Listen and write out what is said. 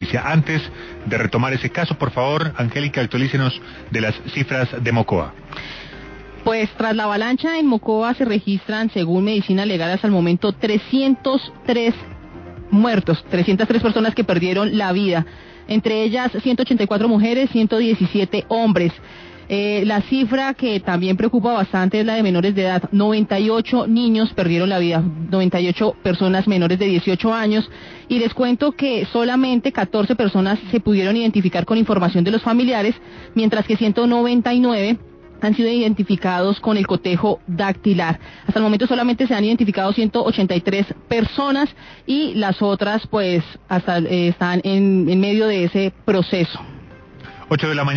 justicia. Antes de retomar ese caso, por favor, Angélica, actualícenos de las cifras de Mocoa. Pues tras la avalancha en Mocoa se registran, según Medicina Legal, hasta el momento 303 muertos, 303 personas que perdieron la vida, entre ellas 184 mujeres, 117 hombres. La cifra que también preocupa bastante es la de menores de edad. 98 niños perdieron la vida, 98 personas menores de 18 años. Y les cuento que solamente 14 personas se pudieron identificar con información de los familiares, mientras que 199 han sido identificados con el cotejo dactilar. Hasta el momento solamente se han identificado 183 personas y las otras pues hasta están en medio de ese proceso. 8 de la mañana.